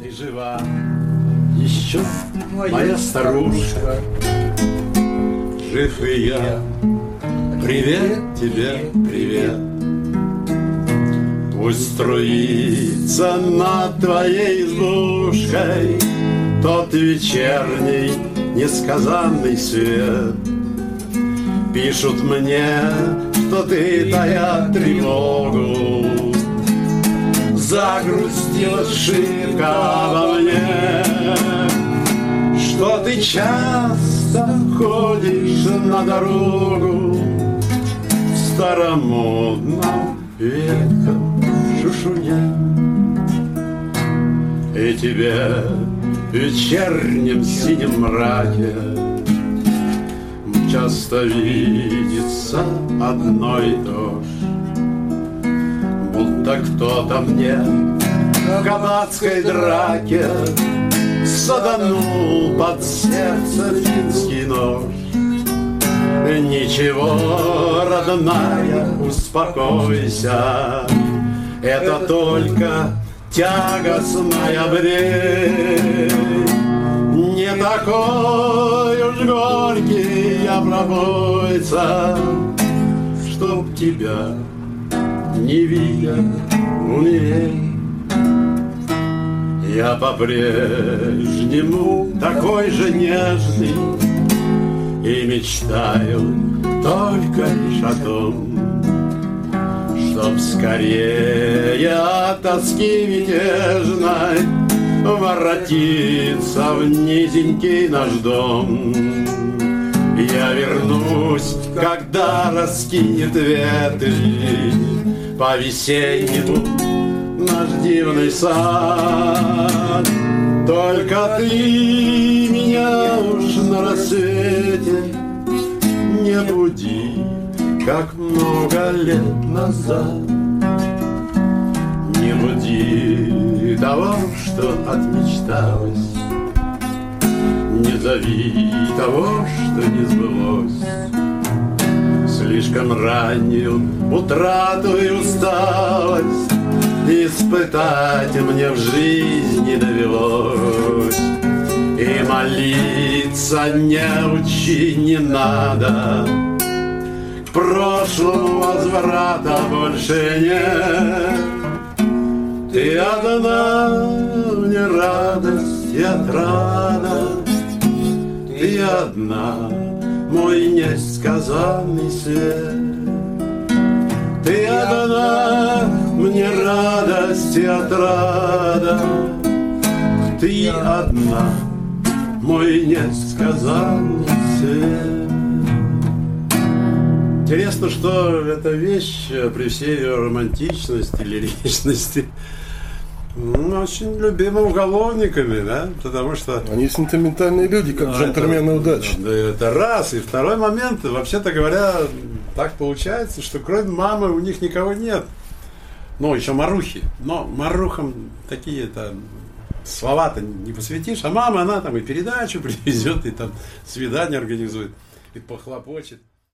Ты жива еще, моя старушка, жив и я. Привет тебе, привет. Пусть струится над твоей избушкой тот вечерний несказанный свет. Пишут мне, что ты, тая тревогу, загрустила шибко обо мне, что ты часто ходишь на дорогу в старомодном ветхом шушуне. И тебе в вечернем синем мраке часто видится одно и то ж, будто кто-то мне в кабацкой драке саданул под сердце финский нож. Ничего, родная, успокойся, это только тягостная бред. Не такой уж горький я пробойца, чтоб тебя, не видя, умереть. Я по-прежнему такой же нежный и мечтаю только лишь о том, чтоб скорее от тоски мятежной воротиться в низенький наш дом. Я вернусь, когда раскинет ветви по-весеннему наш дивный сад. Только ты меня уж на рассвете не буди, как много лет назад. Не буди того, что отмечталось, не зови того, что не сбылось. Слишком раннюю утрату и усталость испытать мне в жизни довелось. И молиться не учи, не надо, к прошлому возврата больше нет. Ты одна мне радость и отрада, ты одна мой несказанный свет. Ты одна мне радость и отрада, ты одна мой несказанный свет. Интересно, что эта вещь при всей ее романтичности, лиричности очень любима уголовниками, да, потому что... Они сентиментальные люди, как джентльмены удачи. Да, это раз. И второй момент, вообще-то говоря, так получается, что кроме мамы у них никого нет. Ну, еще Марухи. Но Марухам такие-то слова-то не посвятишь. А мама, она там и передачу привезет, и там свидание организует, и похлопочет.